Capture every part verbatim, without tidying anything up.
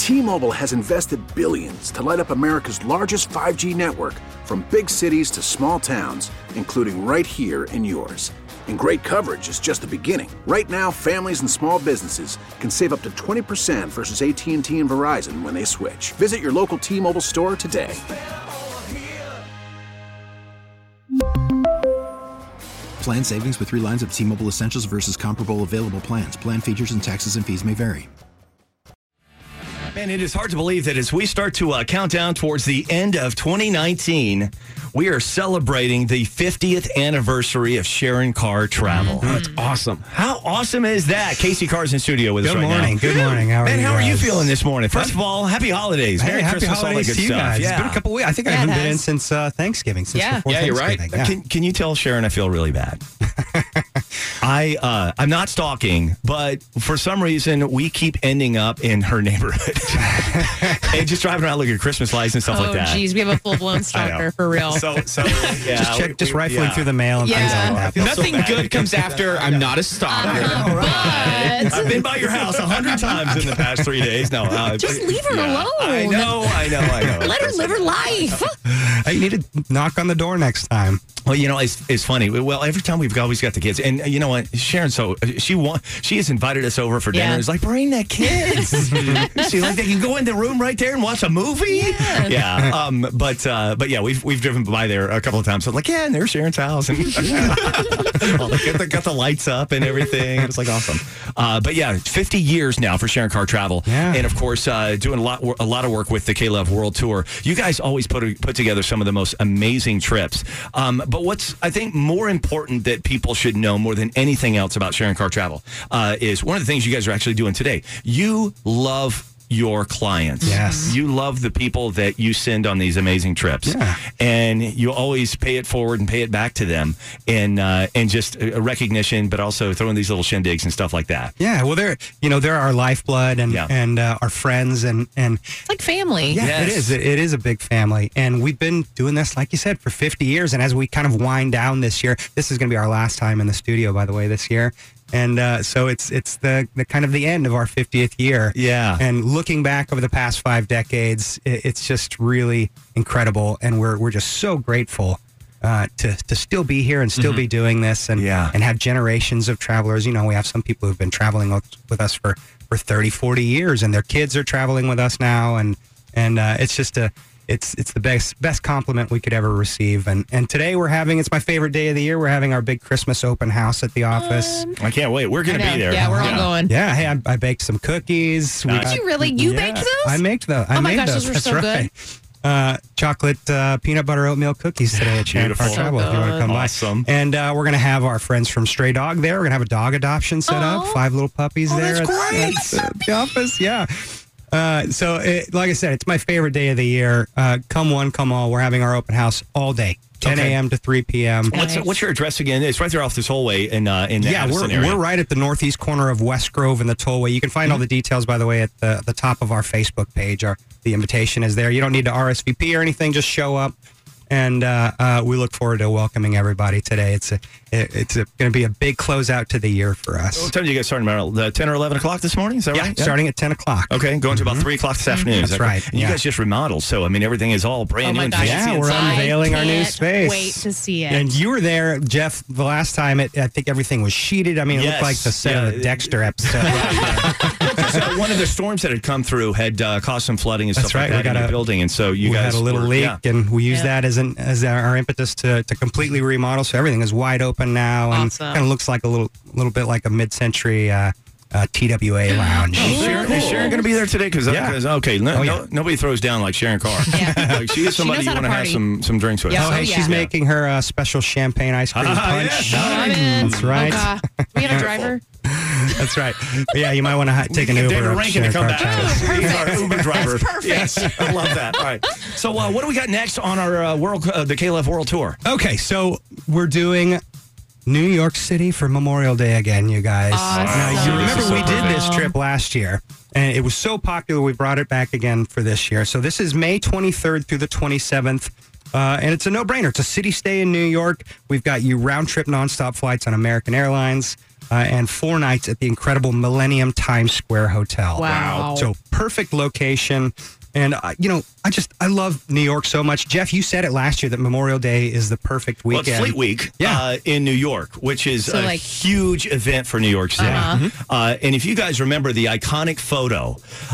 T-Mobile has invested billions to light up America's largest five G network, from big cities to small towns, including right here in yours. And great coverage is just the beginning. Right now, families and small businesses can save up to twenty percent versus A T and T and Verizon when they switch. Visit your local T-Mobile store today. Plan savings with three lines of T-Mobile Essentials versus comparable available plans. Plan features and taxes and fees may vary. Man, it is hard to believe that as we start to uh, count down towards the end of twenty nineteen, we are celebrating the fiftieth anniversary of Sharon Carr Travel. Mm-hmm. That's awesome. How awesome is that? Casey Carr's in studio with Good us right morning. now. Good morning. How are Man, you how are you guys? feeling this morning? First of all, happy holidays. Hey, Merry happy Christmas, holidays all that good to you stuff. guys. Yeah. It's been a couple weeks. I think Yeah, I haven't it been in has. since uh, Thanksgiving. Since Yeah. before Yeah, you're right. Thanksgiving. Yeah. Can, can you tell Sharon I feel really bad? I, uh, I'm not stalking, but for some reason, we keep ending up in her neighborhood. And just driving around looking at Christmas lights and stuff oh, like that. geez, we have a full-blown stalker for real. So, so yeah. just check, just we- rifling yeah. through the mail and Yeah. things like that. I feel so Nothing bad. good comes after I'm not a stalker. Uh, but I've been by your house a hundred times in the past three days. No, uh, Just leave her yeah. alone. I know, I know, I know. let her live her life. Hey, you need to knock on the door next time. Well, you know, it's, it's funny. Well, every time we've always got the kids, and uh, you know what, Sharon, so uh, she want, she has invited us over for dinner. Yeah. It's like, bring the kids. She like they can go in the room right there and watch a movie. Yeah. Yeah. Um. But uh. But yeah, we've we've driven by there a couple of times. So like, yeah, and there's Sharon's house, and oh, they got the, got the lights up and everything. It's like awesome. Uh. But yeah, fifty years now for Sharon Carr Travel. Yeah. And of course, uh, doing a lot a lot of work with the K-Love World Tour. You guys always put put together some of the most amazing trips. Um. But what's I think more important that people should know more than anything else about Sharon Carr Travel uh, is one of the things you guys are actually doing today. You love your clients. Yes. You love the people that you send on these amazing trips. Yeah. And you always pay it forward and pay it back to them in uh, and just a recognition, but also throwing these little shindigs and stuff like that. Yeah, well, they're you know they're our lifeblood and Yeah. and uh, our friends and and It's like family. yeah, Yes. it is. It, it is a big family, and we've been doing this, like you said, for fifty years. And as we kind of wind down this year, this is going to be our last time in the studio, by the way, this year. And uh, so it's it's the, the kind of the end of our fiftieth year. Yeah. And looking back over the past five decades, it, it's just really incredible, and we're we're just so grateful uh, to to still be here and still be doing this, and Yeah. and have generations of travelers. You know, we have some people who've been traveling with, with us for, for thirty, forty years, and their kids are traveling with us now, and and uh, it's just a It's it's the best best compliment we could ever receive. And and today we're having, it's my favorite day of the year. We're having our big Christmas open house at the office. Um, I can't wait. We're going to I know. be there. Yeah, we're all going. Yeah, hey, I, I baked some cookies. We Nice. Did got- you really? You yeah, baked those? I made those. I Oh my made gosh, those. those were That's so right. Uh, chocolate uh, peanut butter oatmeal cookies today at Sharon Carr Beautiful. Travel. If you want to come Awesome. by, and uh, we're gonna have our friends from Stray Dog there. We're gonna have a dog adoption set up. Aw. Five little puppies Oh, there. that's at- great. at the office. Yeah. Uh, so, it, like I said, it's my favorite day of the year. Uh, come one, come all. We're having our open house all day, ten Okay. a.m. to three p.m. What's, Nice. what's your address again? It's right there off this hallway in uh, in the Yeah, Addison we're area. we're right at the northeast corner of West Grove and the Tollway. You can find all the details, by the way, at the the top of our Facebook page. Our the invitation is there. You don't need to R S V P or anything. Just show up, and uh, uh, we look forward to welcoming everybody today. It's a it, it's going to be a big closeout to the year for us. What time do you guys start tomorrow? The ten or eleven o'clock this morning? Is that Yeah, right? starting at ten o'clock. Okay, going to about three o'clock this afternoon. Is That's that right, correct? And you yeah. guys just remodeled, so I mean everything is all brand Oh new my and gosh. fancy Yeah, we're inside. unveiling our new can't space. Wait to see it. And you were there, Jeff, the last time. It, I think everything was sheeted. I mean, it Yes, looked like the set yeah. of the Dexter episode. So one of the storms that had come through had uh, caused some flooding and That's stuff right, like we that in got the a- building, and so you we guys had a little were, leak, yeah. and we used Yeah. that as an as our, our impetus to, to completely remodel. So everything is wide open now, and Awesome. kind of looks like a little little bit like a mid-century uh, uh, T W A lounge. Is Sharon, is Sharon going to be there today? Because Yeah. okay, no, Oh, yeah. no, nobody throws down like Sharon Carr. Yeah. Like, she is She somebody knows you how to want to have party. some some drinks with. Oh, Oh, hey, yeah. she's making her uh, special champagne ice cream Ah, punch. yes. I'm in. That's right. Oh, God. We got a driver. That's right. Yeah, you might want to ha- take an Get Uber. David up Rankin to Sharon come Carr back. Travel. He's our Uber driver. That's perfect. Yes, I love that. All right. So uh, what do we got next on our uh, world, uh, the K-Love World Tour? Okay, so we're doing New York City for Memorial Day again, you guys. Awesome. Now, you remember This is we so did this perfect. trip last year, and it was so popular we brought it back again for this year. So this is May twenty-third through the twenty-seventh. Uh, and it's a no-brainer. It's a city stay in New York. We've got you round-trip nonstop flights on American Airlines uh, and four nights at the incredible Millennium Times Square Hotel. Wow. So perfect location. And, uh, you know, I just, I love New York so much. Jeff, you said it last year that Memorial Day is the perfect Well, weekend. it's Fleet Week Yeah. uh, in New York, which is So, a like- huge event for New York City. Uh-huh. Uh, and if you guys remember the iconic photo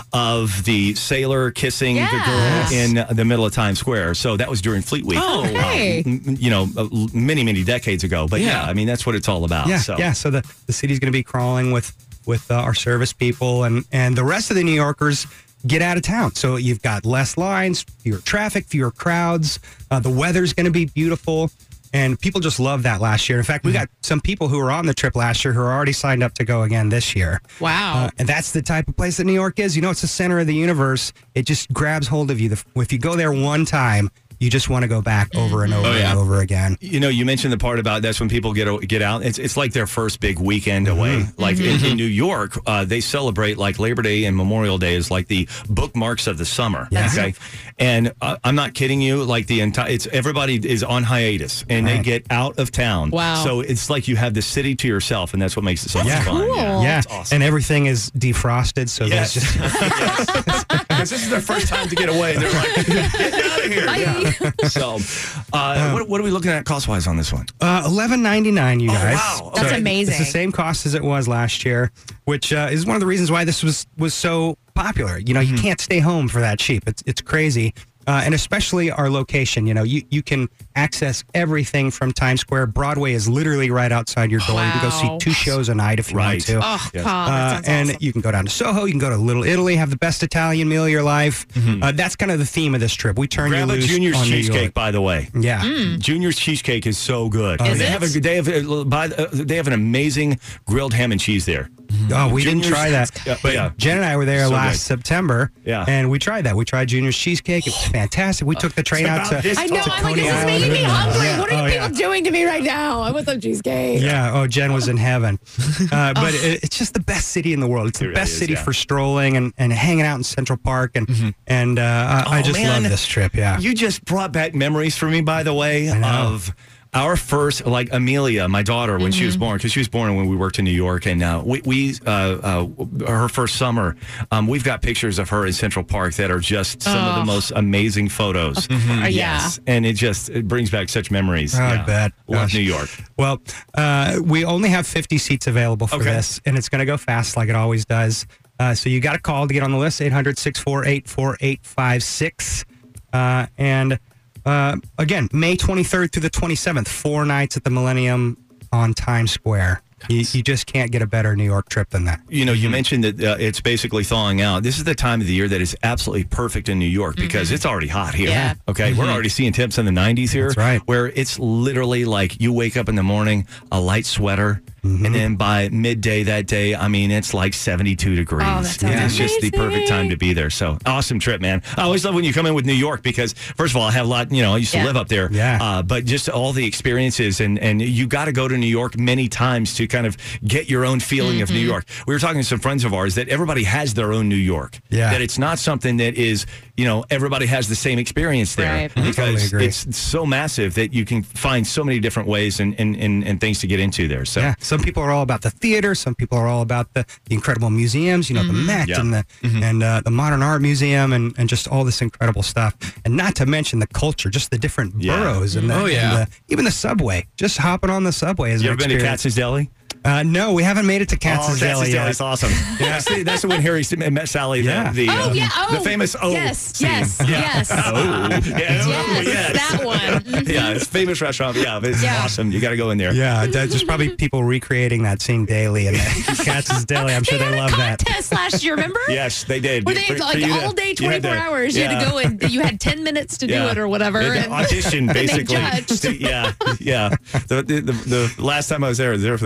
of the sailor kissing Yes. the girl in the middle of Times Square, so that was during Fleet Week. Oh, okay. Um, m- you know, uh, many, many decades ago. But yeah, Yeah. I mean, that's what it's all about. Yeah, so. yeah. So the, the city's going to be crawling with with uh, our service people, and and the rest of the New Yorkers get out of town. So you've got less lines, fewer traffic, fewer crowds. Uh, the weather's going to be beautiful, and people just love that last year. In fact, we got some people who were on the trip last year who are already signed up to go again this year. Wow. Uh, and that's the type of place that New York is. You know, it's the center of the universe. It just grabs hold of you. The, if you go there one time, you just want to go back over and over Oh, yeah. and over again. You know, you mentioned the part about that's when people get get out. It's it's like their first big weekend away. Like in, in New York, uh, they celebrate like Labor Day and Memorial Day is like the bookmarks of the summer. Yes. Okay, and uh, I'm not kidding you. Like the entire, it's everybody is on hiatus and they Right. get out of town. Wow. So it's like you have the city to yourself, and that's what makes it so much Yeah. fun. Cool. Yeah, Yeah, It's awesome. and everything is defrosted, so Yes. there's just Because this is their first time to get away. They're like, get out of here. Yeah. So, uh, what, what are we looking at cost wise on this one? Uh, eleven ninety nine, you Oh, guys. wow. That's Okay. amazing. It's the same cost as it was last year, which uh, is one of the reasons why this was was so popular. You know, you can't stay home for that cheap. It's it's crazy. Uh, and especially our location, you know, you, you can access everything from Times Square. Broadway is literally right outside your door. You can go see Wow. two shows a night if you Right. want to. Oh, Yes. God. Uh, That sounds and awesome. you can go down to Soho. You can go to Little Italy, have the best Italian meal of your life. Uh, that's kind of the theme of this trip. We turn Grab you a loose Junior's on New cheesecake, York. by the way. Yeah. Junior's cheesecake is so good. Is they it? have a they have a, by, uh, they have an amazing grilled ham and cheese there. Oh, we didn't Junior's- try that. Yeah, but yeah. Jen and I were there So last good. September, Yeah. and we tried that. We tried Junior's cheesecake. It was fantastic. We took the train out to, this I know. to I'm like, Coney this is Island. making me hungry. Yeah. What are you Oh, people yeah. doing to me right now? I want some cheesecake. Yeah. Oh, Jen was in heaven. Uh, but it, it's just the best city in the world. It's the It really best is, city yeah. for strolling and, and hanging out in Central Park. And and uh, I, I Oh, just man. love this trip. Yeah. You just brought back memories for me, by the way, I know. of our first, like Amelia, my daughter, when she was born, because she was born when we worked in New York, and uh, we, we uh, uh, her first summer, um, we've got pictures of her in Central Park that are just some of the most amazing photos. Uh, yeah. Yes, and it just it brings back such memories. Oh, I bet. Love Gosh. New York. Well, uh, we only have fifty seats available for Okay. this, and it's going to go fast like it always does. Uh, so you got to call to get on the list, eight hundred, six four eight, four eight five six. Uh, and uh, again, May twenty-third through the twenty-seventh, four nights at the Millennium on Times Square. You, you just can't get a better New York trip than that. You know, you mentioned that uh, it's basically thawing out. This is the time of the year that is absolutely perfect in New York because it's already hot here. Yeah. Okay. We're already seeing temps in the nineties here. That's right. Where it's literally like you wake up in the morning, a light sweater, and then by midday that day, I mean, it's like seventy-two degrees. Oh, that sounds It's just the perfect time to be there. So awesome trip, man. I always love when you come in with New York because, first of all, I have a lot, you know, I used to Yeah. live up there. Yeah. Uh, but just all the experiences, and, and you got to go to New York many times to kind of get your own feeling of New York. We were talking to some friends of ours that everybody has their own New York. Yeah. That it's not something that is, you know, everybody has the same experience there. Right. Because Totally agree. it's so massive that you can find so many different ways and, and, and, and things to get into there. So Yeah, some people are all about the theater. Some people are all about the, the incredible museums. You know, the Met Yeah. and the and uh, the Modern Art Museum and, and just all this incredible stuff. And not to mention the culture, just the different Yeah. boroughs and, the, Oh, yeah. and the, even the subway. Just hopping on the subway is you an ever been to experience. Katz's Deli? Uh, no, we haven't made it to Katz's Oh, Deli Katz's yet. Deli is awesome. Yeah. That's, the, that's the when Harry met Sally. The, Yeah. the, Oh, uh, yeah. Oh, the famous O. Yes, scene. yes, Yeah. yes. Oh, yeah, Yes, yes. that one. Yeah, it's a famous restaurant. Yeah, it's Yeah. awesome. You got to go in there. Yeah, that- there's probably people recreating that scene daily in Katz's Deli. I'm sure they they, had love a that. contest last year, remember? Yes, they did. Where they For- had for like you to- all day, you had twenty-four to- hours. You had to yeah. go and you had ten minutes to do Yeah. it or whatever. They had to and- audition, and they basically. judged. yeah, yeah. The, the, the, the last time I was there, I was there for the buddy of mine.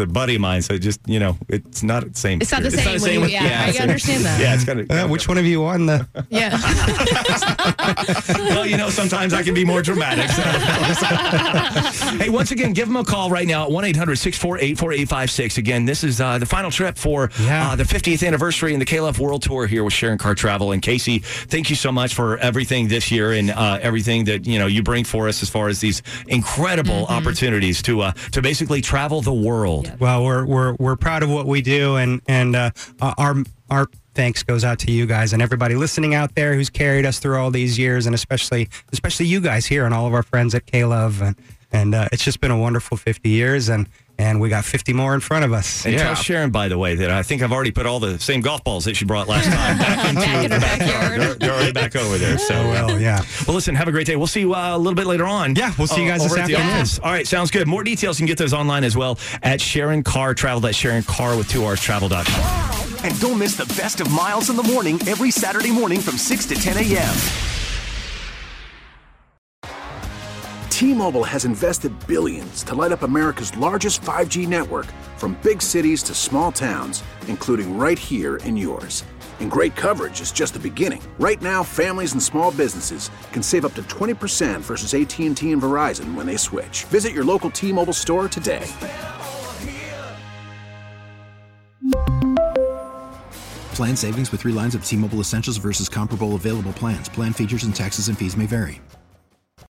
mine. So just, you know, it's not the same. It's not the It's same. when you, with- yeah, I it's- understand that. Yeah, it's kind of. Uh, which one of you won the? Yeah. Well, you know, sometimes I can be more dramatic. So. Hey, once again, give them a call right now at one eight hundred six four eight four eight five six. Again, this is uh, the final trip for Yeah. uh, the fiftieth anniversary in the K-Love World Tour here with Sharon Carr Travel. And Casey, thank you so much for everything this year and uh, everything that, you know, you bring for us as far as these incredible Mm-hmm. opportunities to uh, to basically travel the world. Well, we're we're we're proud of what we do, and and uh, our our thanks goes out to you guys and everybody listening out there who's carried us through all these years, and especially especially you guys here and all of our friends at K-Love, and and uh, it's just been a wonderful fifty years, and and we got fifty more in front of us. And Yeah. tell Sharon, by the way, that I think I've already put all the same golf balls that she brought last time back into Back in her the backyard. backyard. They're, they're already back over there. So, Oh well, yeah. well, listen, have a great day. We'll see you uh, a little bit later on. Yeah, we'll see you guys over this at the afternoon. office. All right, sounds good. More details, you can get those online as well at Sharon Carr Travel. That's Sharon Carr with two R's travel dot com. And don't miss the best of Miles in the Morning every Saturday morning from six to ten a.m. T-Mobile has invested billions to light up America's largest five G network, from big cities to small towns, including right here in yours. And great coverage is just the beginning. Right now, families and small businesses can save up to twenty percent versus A T and T and Verizon when they switch. Visit your local T-Mobile store today. Plan savings with three lines of T-Mobile Essentials versus comparable available plans. Plan features and taxes and fees may vary.